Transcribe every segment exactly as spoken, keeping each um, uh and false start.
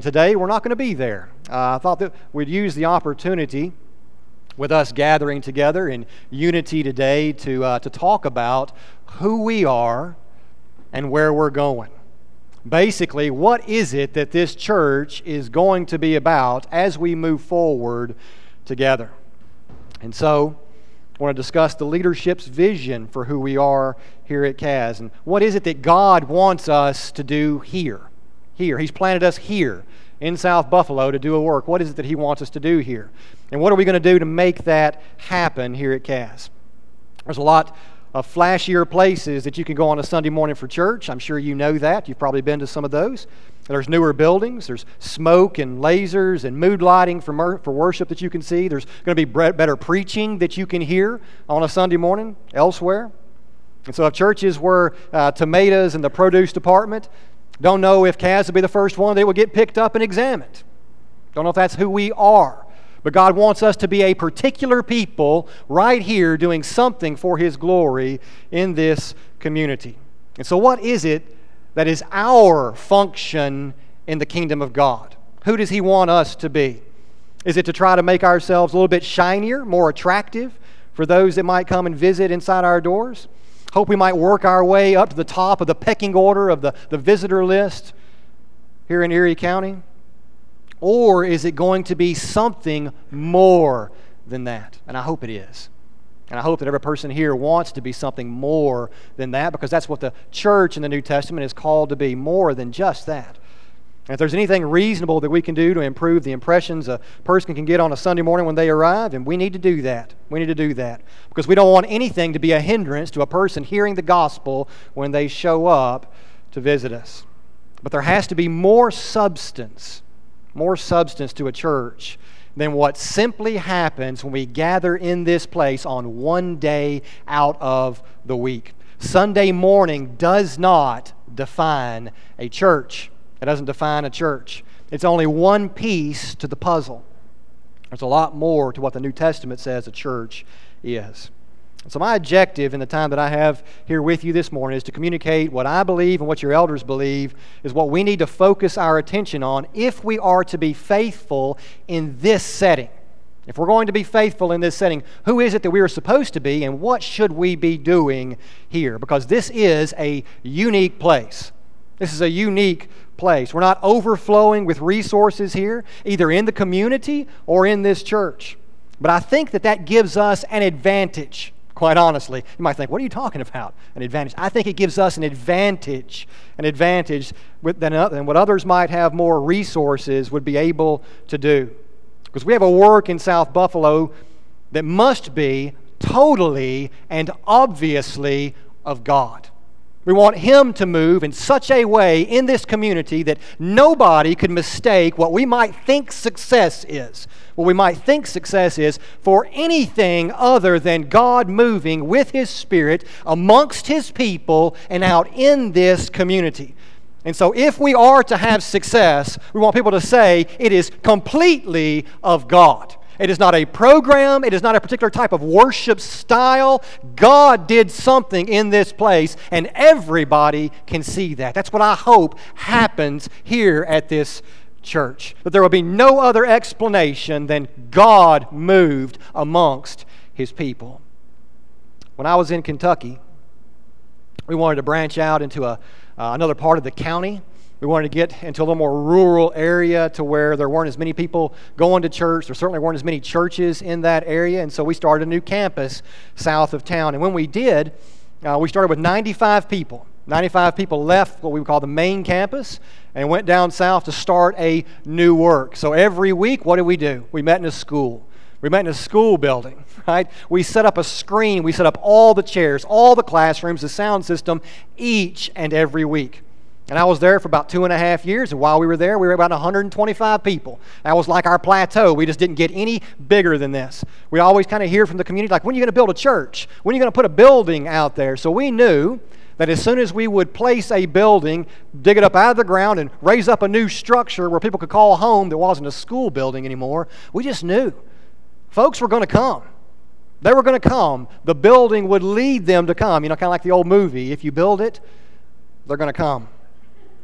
today we're not going to be there. Uh, I thought that we'd use the opportunity with us gathering together in unity today to uh, to talk about who we are and where we're going. Basically, what is it that this church is going to be about as we move forward together? And so, I want to discuss the leadership's vision for who we are here at C A S. And what is it that God wants us to do here? Here. He's planted us here in South Buffalo to do a work. What is it that He wants us to do here? And what are we going to do to make that happen here at C A S? There's a lot of flashier places that you can go on a Sunday morning for church. I'm sure you know that. You've probably been to some of those. There's newer buildings. There's smoke and lasers and mood lighting for, mer- for worship that you can see. There's going to be bre- better preaching that you can hear on a Sunday morning elsewhere. And so if churches were uh, tomatoes in the produce department, don't know if C A S would be the first one that would get picked up and examined. Don't know if that's who we are. But God wants us to be a particular people right here doing something for His glory in this community. And so what is it that is our function in the kingdom of God? Who does He want us to be? Is it to try to make ourselves a little bit shinier, more attractive for those that might come and visit inside our doors? Hope we might work our way up to the top of the pecking order of the, the visitor list here in Erie County? Or is it going to be something more than that? And I hope it is. And I hope that every person here wants to be something more than that, because that's what the church in the New Testament is called to be, more than just that. And if there's anything reasonable that we can do to improve the impressions a person can get on a Sunday morning when they arrive, and we need to do that. We need to do that. Because we don't want anything to be a hindrance to a person hearing the gospel when they show up to visit us. But there has to be more substance more substance to a church than what simply happens when we gather in this place on one day out of the week. Sunday morning does not define a church. It doesn't define a church. It's only one piece to the puzzle. There's a lot more to what the New Testament says a church is. So my objective in the time that I have here with you this morning is to communicate what I believe and what your elders believe is what we need to focus our attention on if we are to be faithful in this setting. If we're going to be faithful in this setting, who is it that we are supposed to be, and what should we be doing here? Because this is a unique place. This is a unique place. We're not overflowing with resources here, either in the community or in this church. But I think that that gives us an advantage. Quite honestly, you might think, what are you talking about? An advantage. I think it gives us an advantage, an advantage with, than, uh, than what others might have more resources would be able to do. Because we have a work in South Buffalo that must be totally and obviously of God. We want Him to move in such a way in this community that nobody could mistake what we might think success is. What we might think success is for anything other than God moving with His Spirit amongst His people and out in this community. And so if we are to have success, we want people to say it is completely of God. It is not a program. It is not a particular type of worship style. God did something in this place, and everybody can see that. That's what I hope happens here at this church. That there will be no other explanation than God moved amongst His people. When I was in Kentucky, we wanted to branch out into a, uh, another part of the county. We wanted to get into a little more rural area to where there weren't as many people going to church. There certainly weren't as many churches in that area. And so we started a new campus south of town. And when we did, uh, we started with ninety-five people. ninety-five people left what we would call the main campus and went down south to start a new work. So every week, what did we do? We met in a school. We met in a school building, right? We set up a screen. We set up all the chairs, all the classrooms, the sound system, each and every week. And I was there for about two and a half years, and while we were there, we were about one hundred twenty-five people. That was like our plateau. We just didn't get any bigger than this. We always kind of hear from the community, like, when are you going to build a church? When are you going to put a building out there? So we knew that as soon as we would place a building, dig it up out of the ground, and raise up a new structure where people could call home that wasn't a school building anymore, we just knew folks were going to come. They were going to come. The building would lead them to come. You know, kind of like the old movie, if you build it, they're going to come.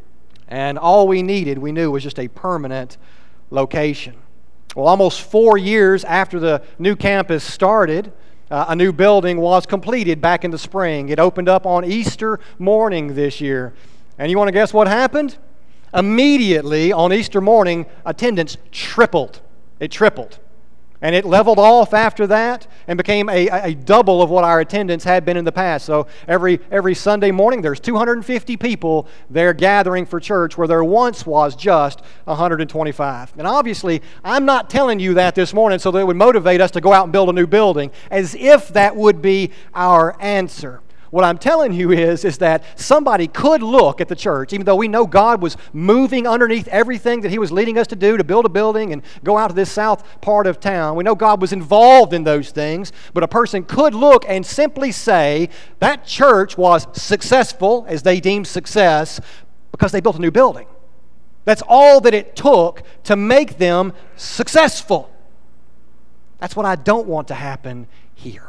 And all we needed, we knew, was just a permanent location. Well, almost four years after the new campus started, uh, a new building was completed back in the spring. It opened up on Easter morning this year. And you want to guess what happened? Immediately on Easter morning, attendance tripled. It tripled. And it leveled off after that and became a, a double of what our attendance had been in the past. So every, every Sunday morning, there's two hundred fifty people there gathering for church where there once was just one hundred twenty-five. And obviously, I'm not telling you that this morning so that it would motivate us to go out and build a new building, as if that would be our answer. What I'm telling you is, is that somebody could look at the church, even though we know God was moving underneath everything that He was leading us to do, to build a building and go out to this south part of town. We know God was involved in those things, but a person could look and simply say that church was successful, as they deemed success, because they built a new building. That's all that it took to make them successful. That's what I don't want to happen here.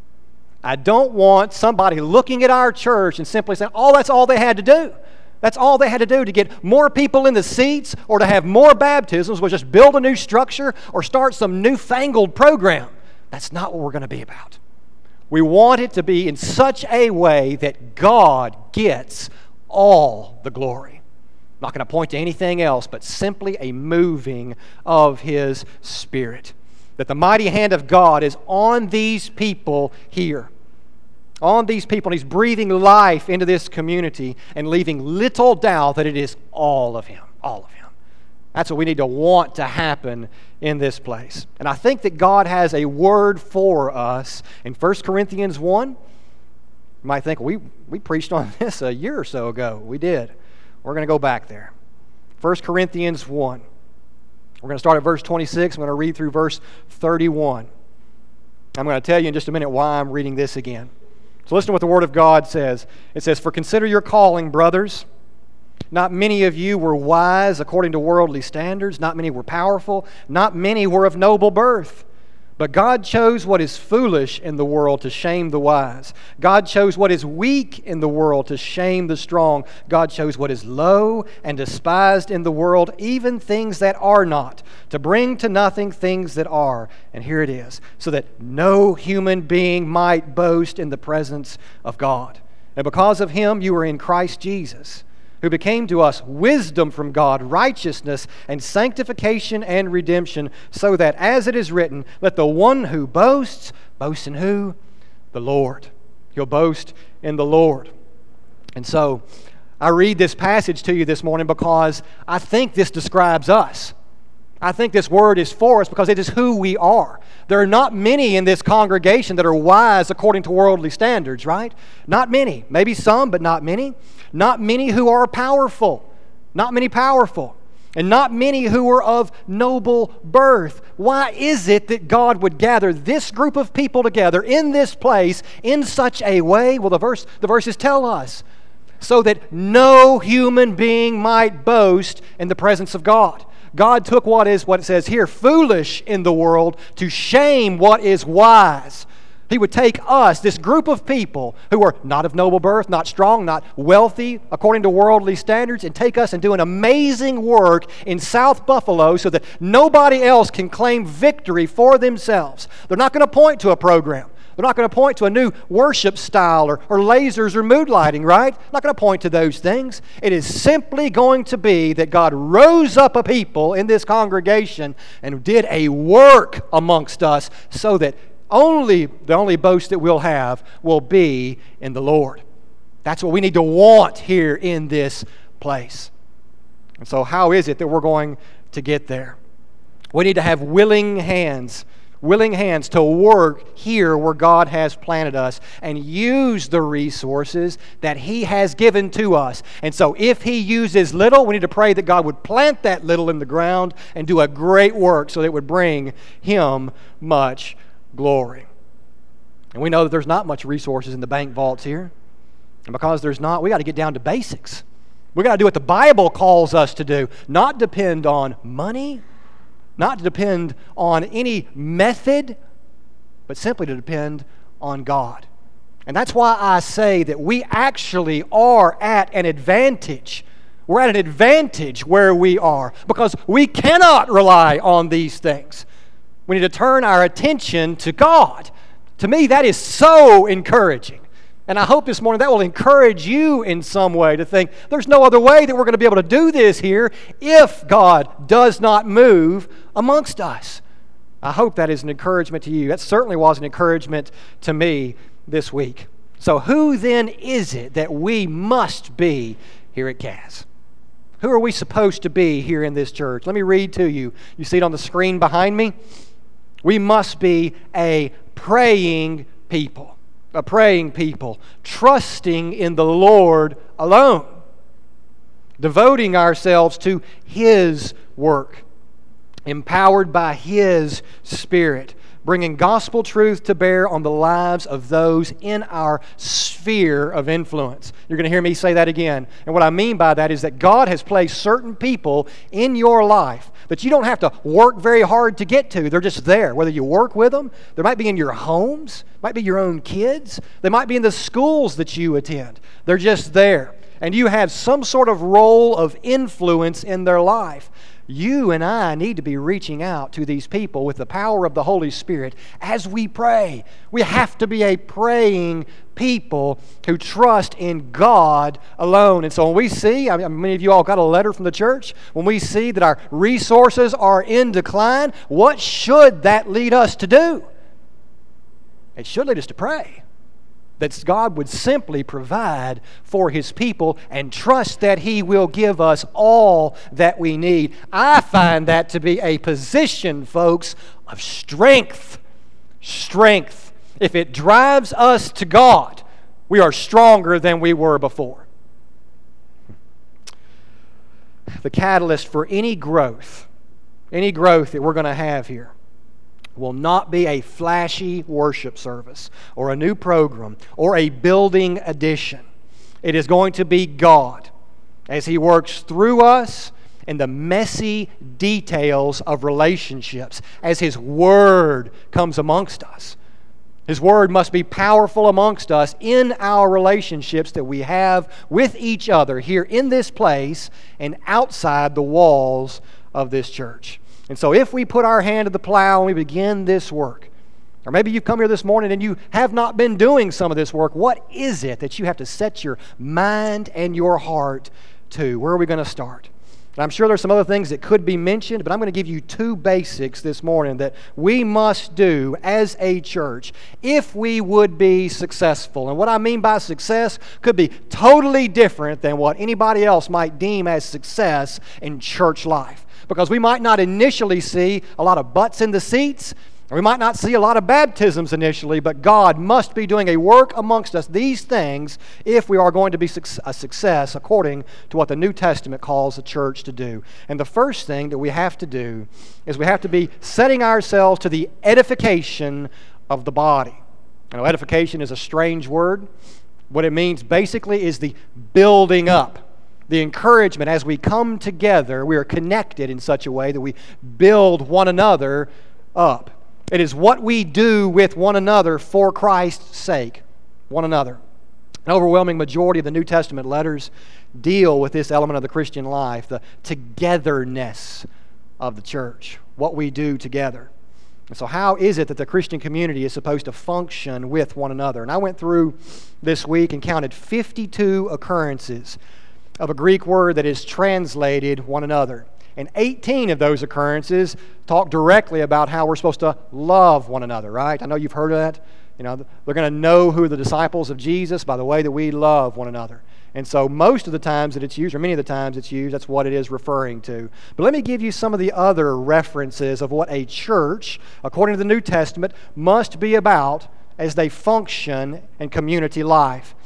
I don't want somebody looking at our church and simply saying, oh, that's all they had to do. That's all they had to do to get more people in the seats or to have more baptisms was just build a new structure or start some newfangled program. That's not what we're going to be about. We want it to be in such a way that God gets all the glory. I'm not going to point to anything else, but simply a moving of His Spirit. That the mighty hand of God is on these people here. On these people, and He's breathing life into this community and leaving little doubt that it is all of Him. All of Him. That's what we need to want to happen in this place. And I think that God has a word for us in First Corinthians one. You might think, we, we preached on this a year or so ago. We did. We're going to go back there. First Corinthians one. We're going to start at verse twenty-six. I'm going to read through verse thirty-one. I'm going to tell you in just a minute why I'm reading this again. So listen to what the Word of God says. It says, "For consider your calling, brothers. Not many of you were wise according to worldly standards. Not many were powerful. Not many were of noble birth. But God chose what is foolish in the world to shame the wise. God chose what is weak in the world to shame the strong. God chose what is low and despised in the world, even things that are not, to bring to nothing things that are." And here it is, "so that no human being might boast in the presence of God. And because of Him you are in Christ Jesus, who became to us wisdom from God, righteousness and sanctification and redemption, so that, as it is written, let the one who boasts, boast in who? The Lord." You'll boast in the Lord. And so, I read this passage to you this morning because I think this describes us. I think this word is for us because it is who we are. There are not many in this congregation that are wise according to worldly standards, right? Not many. Maybe some, but not many. Not many who are powerful. Not many powerful. And not many who are of noble birth. Why is it that God would gather this group of people together in this place in such a way? Well, the verse, the verses tell us. So that no human being might boast in the presence of God. God took what is, what it says here, foolish in the world to shame what is wise. He would take us, this group of people who are not of noble birth, not strong, not wealthy according to worldly standards, and take us and do an amazing work in South Buffalo so that nobody else can claim victory for themselves. They're not going to point to a program. They're not going to point to a new worship style or, or lasers or mood lighting, right? Not going to point to those things. It is simply going to be that God rose up a people in this congregation and did a work amongst us so that only the only boast that we'll have will be in the Lord. That's what we need to want here in this place. And so how is it that we're going to get there? We need to have willing hands willing hands to work here where God has planted us and use the resources that He has given to us. And so if He uses little, we need to pray that God would plant that little in the ground and do a great work so that it would bring Him much glory. And we know that there's not much resources in the bank vaults here. And because there's not, we got to get down to basics. We got to do what the Bible calls us to do, not depend on money, not to depend on any method, but simply to depend on God. And that's why I say that we actually are at an advantage We're at an advantage where we are because we cannot rely on these things. We need to turn our attention to God. To me, that is so encouraging. And I hope this morning that will encourage you in some way to think there's no other way that we're going to be able to do this here if God does not move amongst us. I hope that is an encouragement to you. That certainly was an encouragement to me this week. So who then is it that we must be here at Cass? Who are we supposed to be here in this church? Let me read to you. You see it on the screen behind me? We must be a praying people. A praying people. Trusting in the Lord alone. Devoting ourselves to His work. Empowered by His Spirit. Bringing gospel truth to bear on the lives of those in our sphere of influence. You're going to hear me say that again. And what I mean by that is that God has placed certain people in your life that you don't have to work very hard to get to. They're just there. Whether you work with them, they might be in your homes, might be your own kids, they might be in the schools that you attend. They're just there. And you have some sort of role of influence in their life. You and I need to be reaching out to these people with the power of the Holy Spirit as we pray. We have to be a praying people who trust in God alone. And so when we see, I mean, many of you all got a letter from the church, when we see that our resources are in decline, what should that lead us to do? It should lead us to pray. That God would simply provide for His people and trust that He will give us all that we need. I find that to be a position, folks, of strength. Strength. If it drives us to God, we are stronger than we were before. The catalyst for any growth, any growth that we're going to have here, will not be a flashy worship service or a new program or a building addition. It is going to be God as He works through us in the messy details of relationships as His Word comes amongst us. His Word must be powerful amongst us in our relationships that we have with each other here in this place and outside the walls of this church. And so if we put our hand to the plow and we begin this work, or maybe you've come here this morning and you have not been doing some of this work, what is it that you have to set your mind and your heart to? Where are we going to start? And I'm sure there's some other things that could be mentioned, but I'm going to give you two basics this morning that we must do as a church if we would be successful. And what I mean by success could be totally different than what anybody else might deem as success in church life. Because we might not initially see a lot of butts in the seats, or we might not see a lot of baptisms initially, but God must be doing a work amongst us, these things, if we are going to be a success according to what the New Testament calls the church to do. And the first thing that we have to do is we have to be setting ourselves to the edification of the body. You know, edification is a strange word. What it means basically is the building up. The encouragement as we come together, we are connected in such a way that we build one another up. It is what we do with one another for Christ's sake. One another. An overwhelming majority of the New Testament letters deal with this element of the Christian life, the togetherness of the church, what we do together. And so how is it that the Christian community is supposed to function with one another? And I went through this week and counted fifty-two occurrences of a Greek word that is translated one another. And eighteen of those occurrences talk directly about how we're supposed to love one another, right? I know you've heard of that. You know, they're going to know who are the disciples of Jesus by the way that we love one another. And so most of the times that it's used, or many of the times it's used, that's what it is referring to. But let me give you some of the other references of what a church, according to the New Testament, must be about as they function in community life.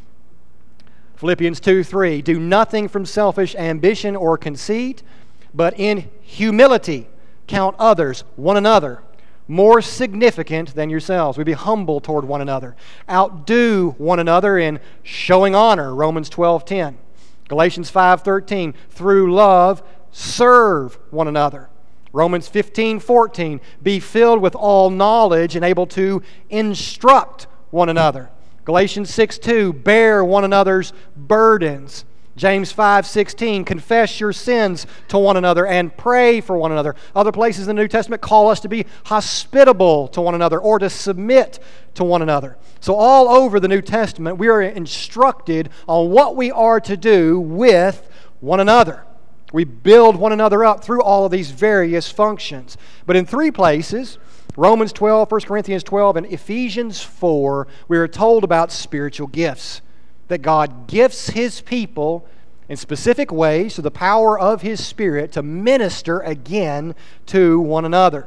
Philippians two three, do nothing from selfish ambition or conceit, but in humility count others, one another, more significant than yourselves. We be humble toward one another. Outdo one another in showing honor, Romans twelve ten. Galatians five thirteen, through love serve one another. Romans fifteen fourteen, be filled with all knowledge and able to instruct one another. Galatians six two, bear one another's burdens. James five sixteen, confess your sins to one another and pray for one another. Other places in the New Testament call us to be hospitable to one another or to submit to one another. So all over the New Testament, we are instructed on what we are to do with one another. We build one another up through all of these various functions. But in three places, Romans twelve, First Corinthians twelve, and Ephesians four, we are told about spiritual gifts. That God gifts His people in specific ways through the power of His Spirit to minister again to one another.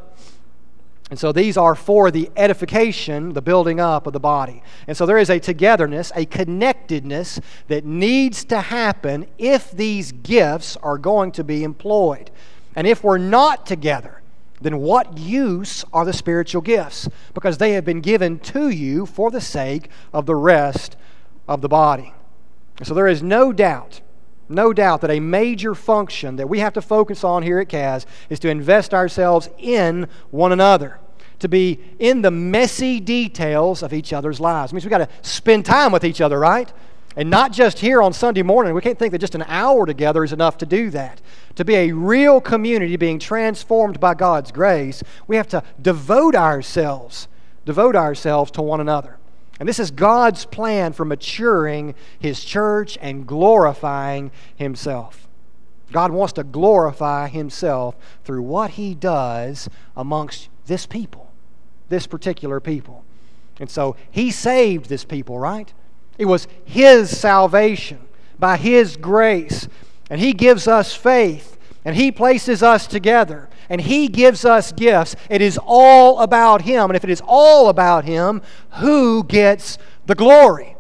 And so these are for the edification, the building up of the body. And so there is a togetherness, a connectedness that needs to happen if these gifts are going to be employed. And if we're not together, then what use are the spiritual gifts? Because they have been given to you for the sake of the rest of the body. So there is no doubt, no doubt that a major function that we have to focus on here at C A S is to invest ourselves in one another, to be in the messy details of each other's lives. It means we've got to spend time with each other, right? And not just here on Sunday morning. We can't think that just an hour together is enough to do that. To be a real community being transformed by God's grace, we have to devote ourselves, devote ourselves to one another. And this is God's plan for maturing His church and glorifying Himself. God wants to glorify Himself through what He does amongst this people, this particular people. And so He saved this people, right? It was His salvation by His grace. And He gives us faith. And He places us together. And He gives us gifts. It is all about Him. And if it is all about Him, who gets the glory?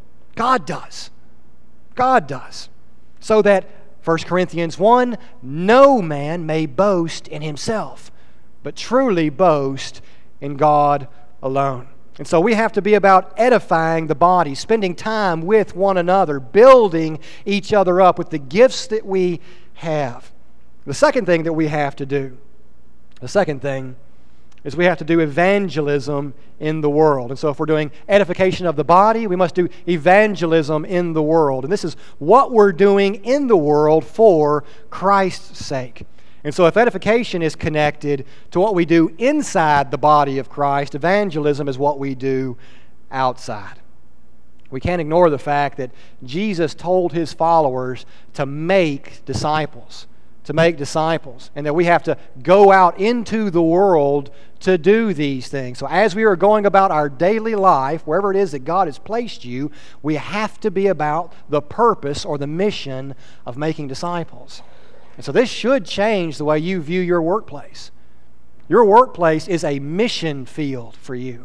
God does. God does. So that, First Corinthians one, no man may boast in himself, but truly boast in God alone. And so we have to be about edifying the body, spending time with one another, building each other up with the gifts that we have. The second thing that we have to do, the second thing is we have to do evangelism in the world. And so if we're doing edification of the body, we must do evangelism in the world. And this is what we're doing in the world for Christ's sake. And so if edification is connected to what we do inside the body of Christ, evangelism is what we do outside. We can't ignore the fact that Jesus told His followers to make disciples, to make disciples, and that we have to go out into the world to do these things. So as we are going about our daily life, wherever it is that God has placed you, we have to be about the purpose or the mission of making disciples. And so this should change the way you view your workplace. Your workplace is a mission field for you.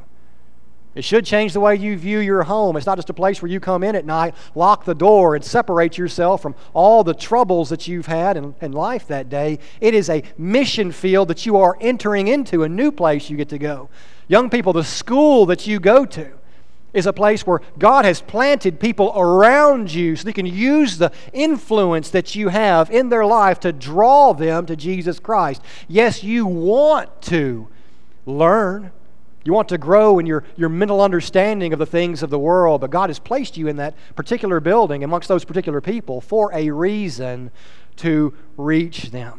It should change the way you view your home. It's not just a place where you come in at night, lock the door, and separate yourself from all the troubles that you've had in, in life that day. It is a mission field that you are entering into, a new place you get to go. Young people, the school that you go to is a place where God has planted people around you so they can use the influence that you have in their life to draw them to Jesus Christ. Yes, you want to learn. You want to grow in your, your mental understanding of the things of the world, but God has placed you in that particular building amongst those particular people for a reason to reach them.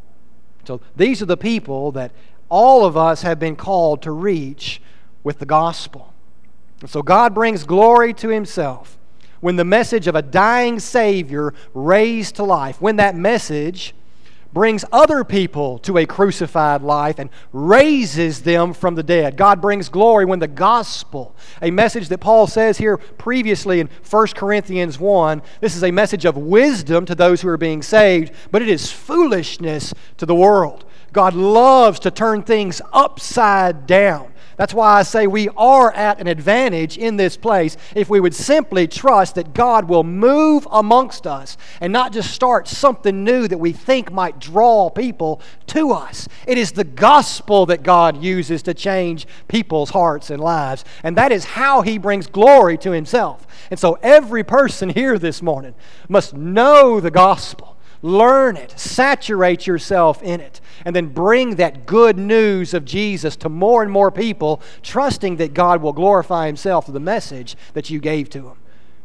So these are the people that all of us have been called to reach with the gospel. And so God brings glory to Himself when the message of a dying Savior raised to life, when that message brings other people to a crucified life and raises them from the dead. God brings glory when the gospel, a message that Paul says here previously in First Corinthians one, this is a message of wisdom to those who are being saved, but it is foolishness to the world. God loves to turn things upside down. That's why I say we are at an advantage in this place if we would simply trust that God will move amongst us and not just start something new that we think might draw people to us. It is the gospel that God uses to change people's hearts and lives, and that is how He brings glory to Himself. And so every person here this morning must know the gospel. Learn it, saturate yourself in it, and then bring that good news of Jesus to more and more people, trusting that God will glorify Himself through the message that you gave to Him.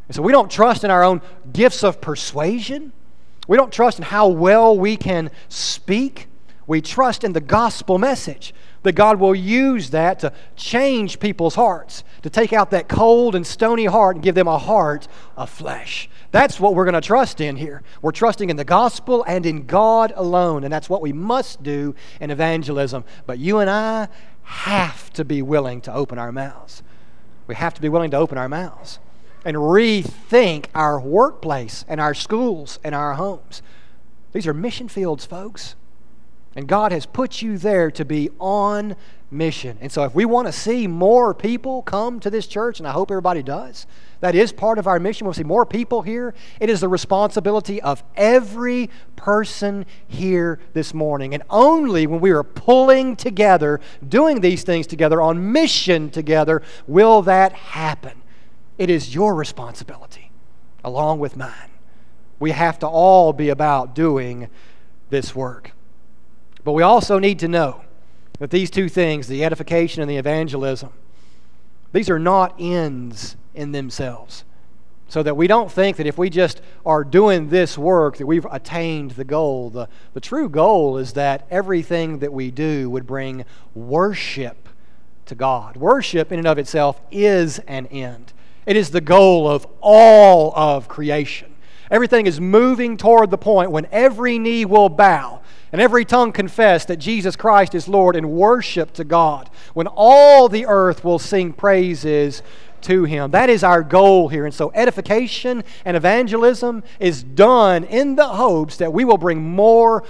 And so we don't trust in our own gifts of persuasion. We don't trust in how well we can speak. We trust in the gospel message, that God will use that to change people's hearts, to take out that cold and stony heart and give them a heart of flesh. That's what we're going to trust in here. We're trusting in the gospel and in God alone, and that's what we must do in evangelism. But you and I have to be willing to open our mouths. We have to be willing to open our mouths and rethink our workplace and our schools and our homes. These are mission fields, folks. And God has put you there to be on mission. And so if we want to see more people come to this church, and I hope everybody does, that is part of our mission. We'll see more people here. It is the responsibility of every person here this morning. And only when we are pulling together, doing these things together, on mission together, will that happen. It is your responsibility, along with mine. We have to all be about doing this work. But we also need to know that these two things, the edification and the evangelism, these are not ends in themselves. So that we don't think that if we just are doing this work that we've attained the goal. The, the true goal is that everything that we do would bring worship to God. Worship in and of itself is an end. It is the goal of all of creation. Everything is moving toward the point when every knee will bow and every tongue confess that Jesus Christ is Lord in worship to God, when all the earth will sing praises to Him. That is our goal here. And so edification and evangelism is done in the hopes that we will bring more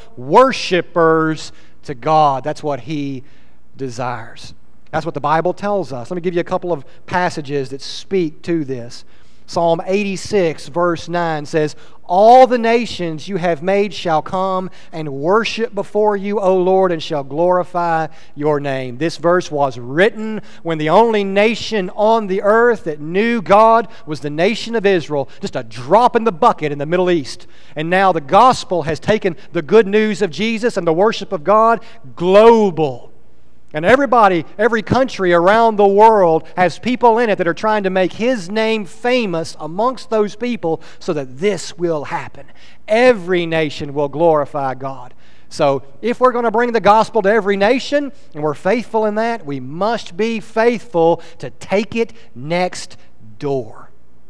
worshipers to God. That's what He desires. That's what the Bible tells us. Let me give you a couple of passages that speak to this. Psalm eighty-six, verse nine says, "All the nations you have made shall come and worship before you, O Lord, and shall glorify your name." This verse was written when the only nation on the earth that knew God was the nation of Israel, just a drop in the bucket in the Middle East. And now the gospel has taken the good news of Jesus and the worship of God global. And everybody, every country around the world has people in it that are trying to make His name famous amongst those people so that this will happen. Every nation will glorify God. So if we're going to bring the gospel to every nation, and we're faithful in that, we must be faithful to take it next door.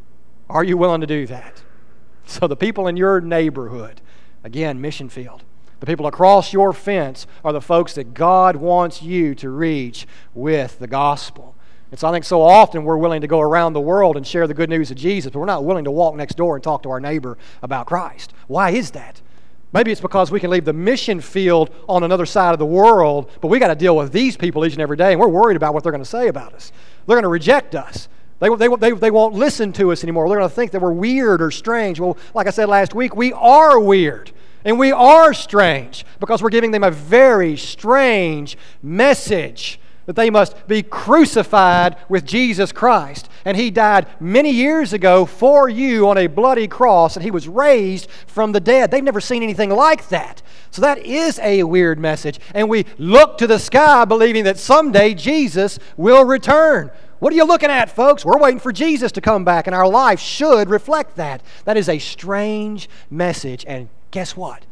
Are you willing to do that? So the people in your neighborhood, again, mission field, the people across your fence are the folks that God wants you to reach with the gospel. And so I think so often we're willing to go around the world and share the good news of Jesus, but we're not willing to walk next door and talk to our neighbor about Christ. Why is that? Maybe it's because we can leave the mission field on another side of the world, but we got to deal with these people each and every day, and we're worried about what they're going to say about us. They're going to reject us. They, they, they, they won't listen to us anymore. They're going to think that we're weird or strange. Well, like I said last week, we are weird. And we are strange because we're giving them a very strange message that they must be crucified with Jesus Christ. And He died many years ago for you on a bloody cross, and He was raised from the dead. They've never seen anything like that. So that is a weird message. And we look to the sky believing that someday Jesus will return. What are you looking at, folks? We're waiting for Jesus to come back, and our life should reflect that. That is a strange message, and guess what?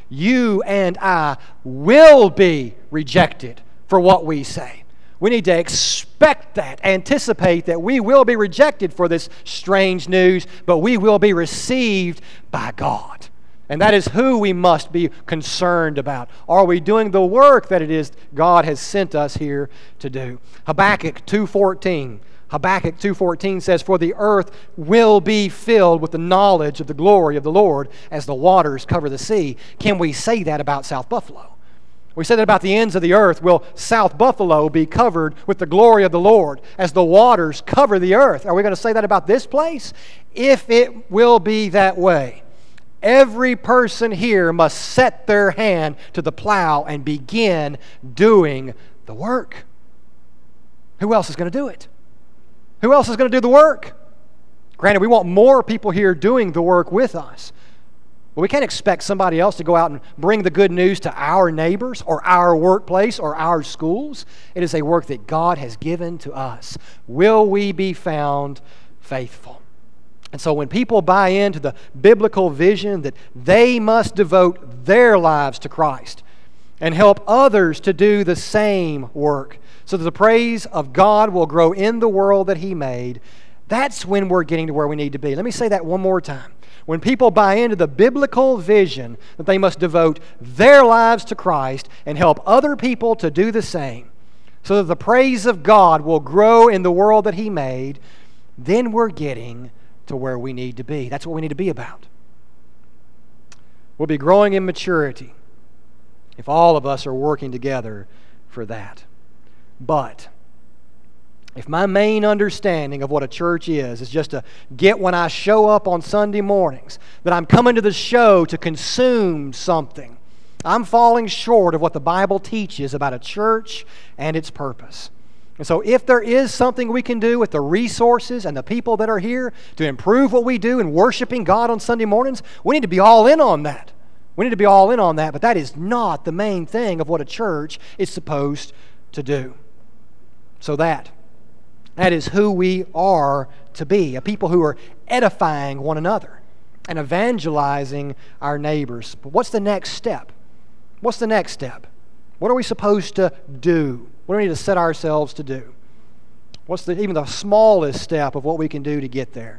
You and I will be rejected for what we say. We need to expect that, anticipate that we will be rejected for this strange news, but we will be received by God. And that is who we must be concerned about. Are we doing the work that it is God has sent us here to do? Habakkuk two fourteen. Habakkuk two fourteen says, "For the earth will be filled with the knowledge of the glory of the Lord as the waters cover the sea." Can we say that about South Buffalo? We say that about the ends of the earth. Will South Buffalo be covered with the glory of the Lord as the waters cover the earth? Are we going to say that about this place? If it will be that way, every person here must set their hand to the plow and begin doing the work. Who else is going to do it? Who else is going to do the work? Granted, we want more people here doing the work with us. But we can't expect somebody else to go out and bring the good news to our neighbors or our workplace or our schools. It is a work that God has given to us. Will we be found faithful? And so when people buy into the biblical vision that they must devote their lives to Christ and help others to do the same work so that the praise of God will grow in the world that He made, that's when we're getting to where we need to be. Let me say that one more time. When people buy into the biblical vision that they must devote their lives to Christ and help other people to do the same so that the praise of God will grow in the world that He made, then we're getting to where we need to be. That's what we need to be about. We'll be growing in maturity if all of us are working together for that. But if my main understanding of what a church is is just to get when I show up on Sunday mornings, that I'm coming to the show to consume something, I'm falling short of what the Bible teaches about a church and its purpose. And so if there is something we can do with the resources and the people that are here to improve what we do in worshiping God on Sunday mornings, we need to be all in on that. We need to be all in on that, but that is not the main thing of what a church is supposed to do. So that, that is who we are to be, a people who are edifying one another and evangelizing our neighbors. But what's the next step? What's the next step? What are we supposed to do? What do we need to set ourselves to do? What's the, even the smallest step of what we can do to get there?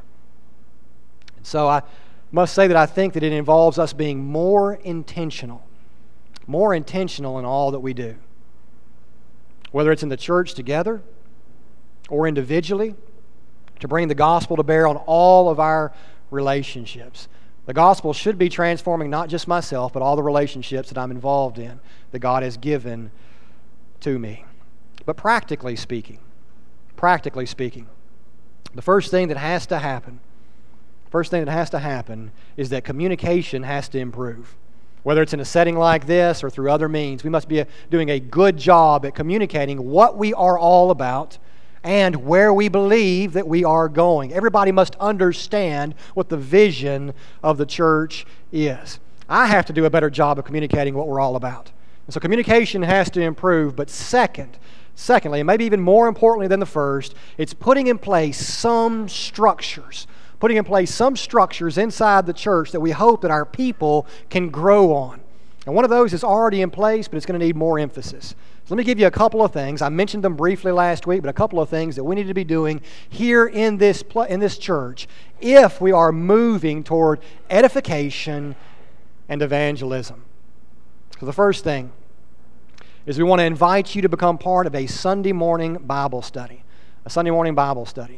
And so I must say that I think that it involves us being more intentional, more intentional in all that we do. Whether it's in the church together or individually, to bring the gospel to bear on all of our relationships. The gospel should be transforming not just myself, but all the relationships that I'm involved in that God has given to me. But practically speaking, practically speaking, the first thing that has to happen, first thing that has to happen is that communication has to improve. Whether it's in a setting like this or through other means, we must be doing a good job at communicating what we are all about and where we believe that we are going. Everybody must understand what the vision of the church is. I have to do a better job of communicating what we're all about. And so communication has to improve, but second, secondly, and maybe even more importantly than the first, it's putting in place some structures, putting in place some structures inside the church that we hope that our people can grow on. And one of those is already in place, but it's going to need more emphasis. So let me give you a couple of things. I mentioned them briefly last week, but a couple of things that we need to be doing here in this, pl- in this church if we are moving toward edification and evangelism. So the first thing is we want to invite you to become part of a Sunday morning Bible study. A Sunday morning Bible study.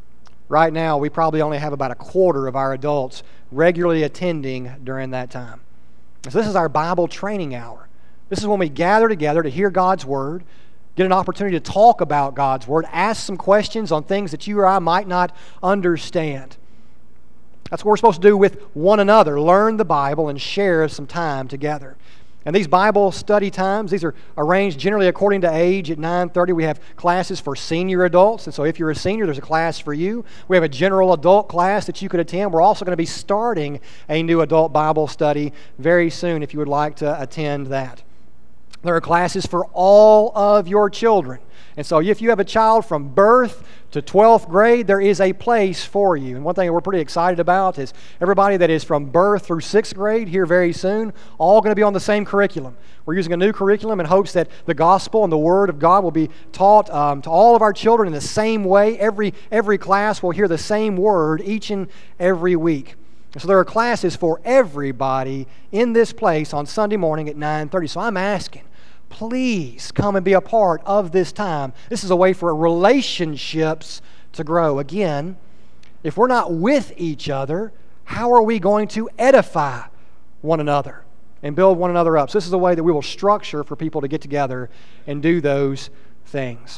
Right now, we probably only have about a quarter of our adults regularly attending during that time. So this is our Bible training hour. This is when we gather together to hear God's Word, get an opportunity to talk about God's Word, ask some questions on things that you or I might not understand. That's what we're supposed to do with one another, learn the Bible and share some time together. And these Bible study times, these are arranged generally according to age. At nine thirty, we have classes for senior adults. And so if you're a senior, there's a class for you. We have a general adult class that you could attend. We're also going to be starting a new adult Bible study very soon if you would like to attend that. There are classes for all of your children. And so if you have a child from birth to twelfth grade, there is a place for you. And one thing we're pretty excited about is everybody that is from birth through sixth grade here very soon, all going to be on the same curriculum. We're using a new curriculum in hopes that the gospel and the Word of God will be taught um, to all of our children in the same way. Every, every class will hear the same Word each and every week. So there are classes for everybody in this place on Sunday morning at nine thirty. So I'm asking, please come and be a part of this time. This is a way for relationships to grow. Again, if we're not with each other, how are we going to edify one another and build one another up? So this is a way that we will structure for people to get together and do those things.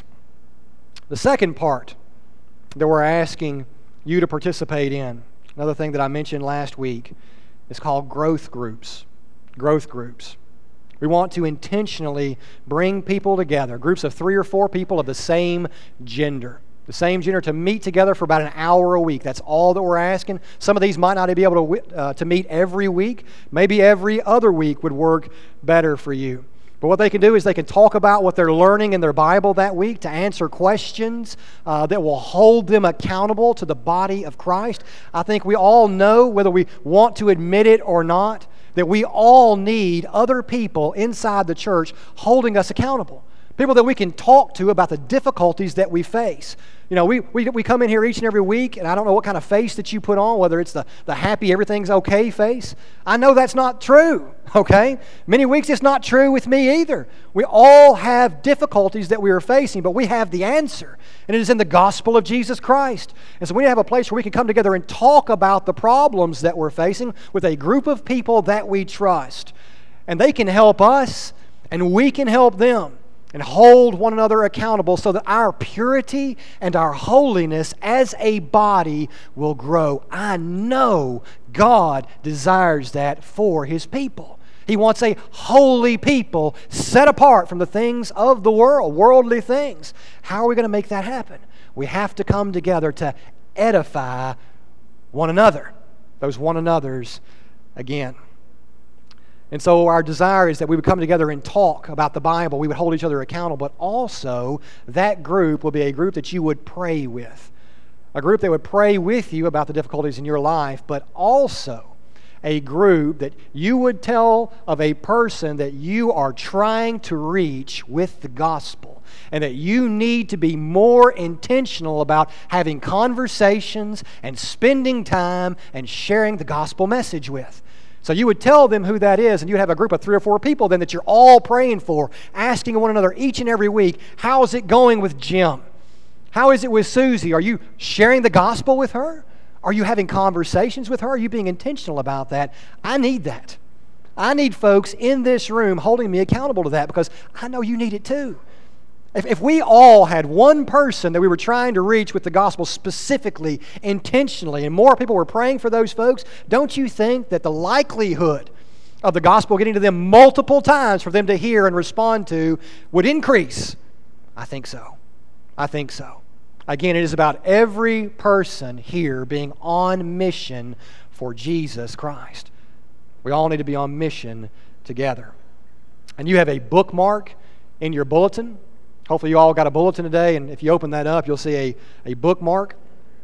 The second part that we're asking you to participate in, another thing that I mentioned last week, is called growth groups. Growth groups. We want to intentionally bring people together, groups of three or four people of the same gender. The same gender to meet together for about an hour a week. That's all that we're asking. Some of these might not be able to, uh, to meet every week. Maybe every other week would work better for you. But what they can do is they can talk about what they're learning in their Bible that week to answer questions uh, that will hold them accountable to the body of Christ. I think we all know, whether we want to admit it or not, that we all need other people inside the church holding us accountable. People that we can talk to about the difficulties that we face. You know, we, we, we come in here each and every week, and I don't know what kind of face that you put on, whether it's the, the happy, everything's okay face. I know that's not true, okay? Many weeks it's not true with me either. We all have difficulties that we are facing, but we have the answer, and it is in the gospel of Jesus Christ. And so we have a place where we can come together and talk about the problems that we're facing with a group of people that we trust. And they can help us, and we can help them, and hold one another accountable so that our purity and our holiness as a body will grow. I know God desires that for His people. He wants a holy people set apart from the things of the world, worldly things. How are we going to make that happen? We have to come together to edify one another, those one another's again. And so our desire is that we would come together and talk about the Bible. We would hold each other accountable, but also that group will be a group that you would pray with. A group that would pray with you about the difficulties in your life, but also a group that you would tell of a person that you are trying to reach with the gospel, and that you need to be more intentional about having conversations and spending time and sharing the gospel message with. So you would tell them who that is, and you'd have a group of three or four people then that you're all praying for, asking one another each and every week, how's it going with Jim? How is it with Susie? Are you sharing the gospel with her? Are you having conversations with her? Are you being intentional about that? I need that. I need folks in this room holding me accountable to that, because I know you need it too. If, if we all had one person that we were trying to reach with the gospel specifically, intentionally, and more people were praying for those folks, don't you think that the likelihood of the gospel getting to them multiple times for them to hear and respond to would increase? I think so. I think so. Again, it is about every person here being on mission for Jesus Christ. We all need to be on mission together. And you have a bookmark in your bulletin. Hopefully you all got a bulletin today, and if you open that up, you'll see a, a bookmark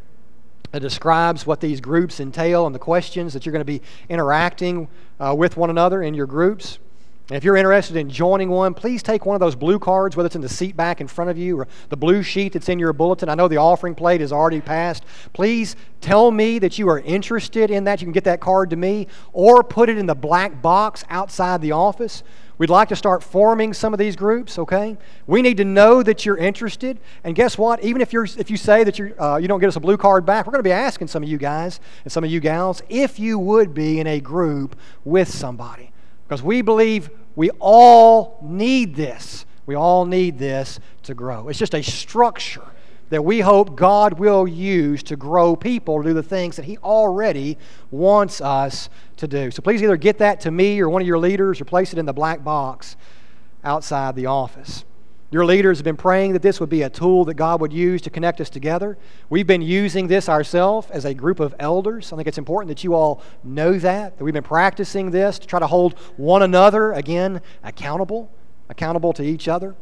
that describes what these groups entail and the questions that you're going to be interacting uh, with one another in your groups. And if you're interested in joining one, please take one of those blue cards, whether it's in the seat back in front of you or the blue sheet that's in your bulletin. I know the offering plate is already passed. Please tell me that you are interested in that. You can get that card to me, or put it in the black box outside the office. We'd like to start forming some of these groups, okay? We need to know that you're interested. And guess what? Even if you're if you say that you're, uh, you don't get us a blue card back, we're going to be asking some of you guys and some of you gals if you would be in a group with somebody. Because we believe we all need this. We all need this to grow. It's just a structure that we hope God will use to grow people to do the things that He already wants us to do. So please either get that to me or one of your leaders, or place it in the black box outside the office. Your leaders have been praying that this would be a tool that God would use to connect us together. We've been using this ourselves as a group of elders. I think it's important that you all know that, that we've been practicing this to try to hold one another, again, accountable, accountable to each other.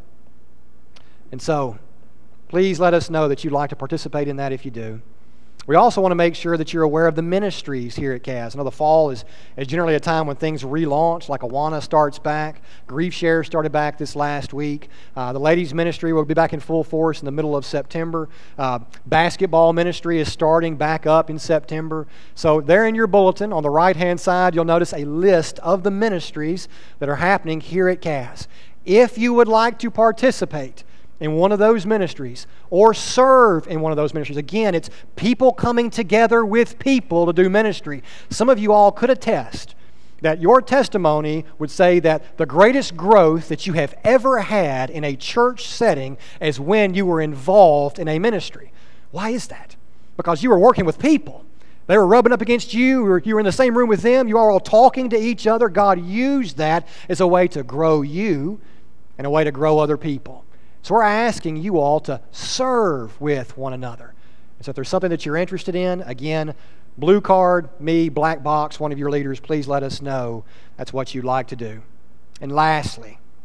And so, please let us know that you'd like to participate in that if you do. We also want to make sure that you're aware of the ministries here at C A S. I know the fall is, is generally a time when things relaunch, like Awana starts back. Grief Share started back this last week. Uh, the ladies' ministry will be back in full force in the middle of September. Uh, basketball ministry is starting back up in September. So there in your bulletin, on the right-hand side, you'll notice a list of the ministries that are happening here at C A S. If you would like to participate in one of those ministries, or serve in one of those ministries. Again, it's people coming together with people to do ministry. Some of you all could attest that your testimony would say that the greatest growth that you have ever had in a church setting is when you were involved in a ministry. Why is that? Because you were working with people. They were rubbing up against you, or you were in the same room with them, you were all talking to each other. God used that as a way to grow you and a way to grow other people. So we're asking you all to serve with one another. And so if there's something that you're interested in, again, blue card, me, black box, one of your leaders, please let us know that's what you'd like to do. And lastly,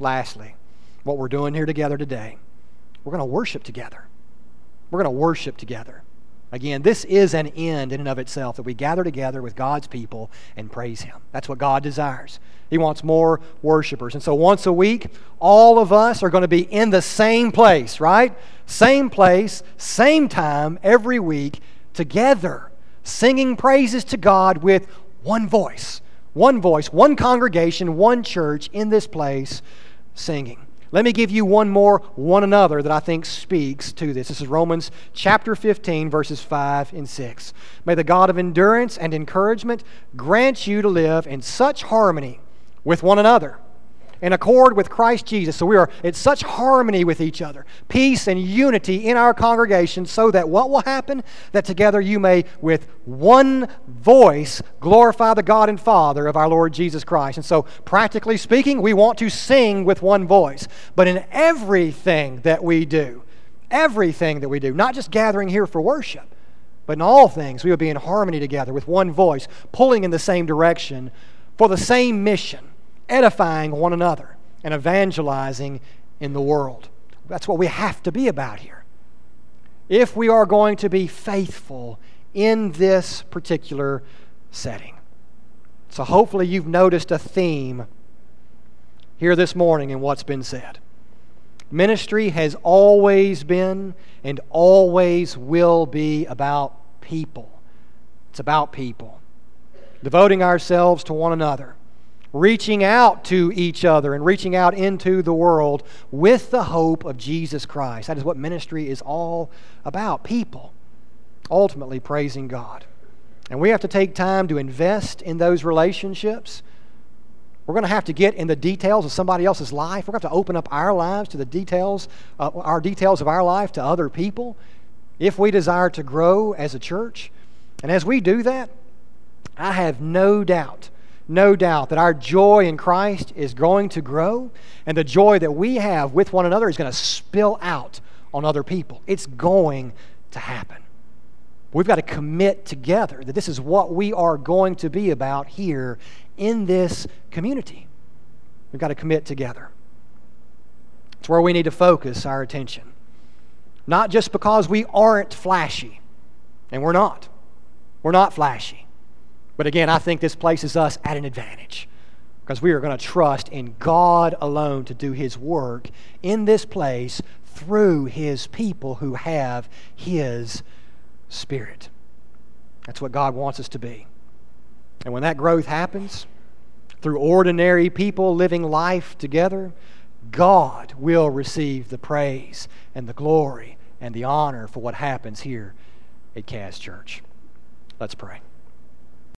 lastly, what we're doing here together today, we're going to worship together. We're going to worship together. Again, this is an end in and of itself, that we gather together with God's people and praise Him. That's what God desires. He wants more worshipers. And so once a week, all of us are going to be in the same place, right? Same place, same time, every week, together, singing praises to God with one voice. One voice, one congregation, one church in this place singing. Let me give you one more one another that I think speaks to this. This is Romans chapter fifteen, verses five and six. May the God of endurance and encouragement grant you to live in such harmony with one another, in accord with Christ Jesus. So we are in such harmony with each other, peace and unity in our congregation, so that what will happen? That together you may with one voice glorify the God and Father of our Lord Jesus Christ. And so practically speaking, we want to sing with one voice. But in everything that we do, everything that we do, not just gathering here for worship, but in all things we will be in harmony together with one voice, pulling in the same direction for the same mission, edifying one another and evangelizing in the world. That's what we have to be about here, if we are going to be faithful in this particular setting. So hopefully you've noticed a theme here this morning in what's been said. Ministry has always been and always will be about people. It's about people. Devoting ourselves to one another, reaching out to each other and reaching out into the world with the hope of Jesus Christ. That is what ministry is all about. People ultimately praising God. And we have to take time to invest in those relationships. We're going to have to get in the details of somebody else's life. We're going to have to open up our lives to the details, uh, our details of our life to other people if we desire to grow as a church. And as we do that, I have no doubt No doubt that our joy in Christ is going to grow, and the joy that we have with one another is going to spill out on other people. It's going to happen. We've got to commit together that this is what we are going to be about here in this community. We've got to commit together. It's where we need to focus our attention. Not just because we aren't flashy, and we're not. We're not flashy. But again, I think this places us at an advantage, because we are going to trust in God alone to do His work in this place through His people who have His Spirit. That's what God wants us to be. And when that growth happens, through ordinary people living life together, God will receive the praise and the glory and the honor for what happens here at Cast Church. Let's pray.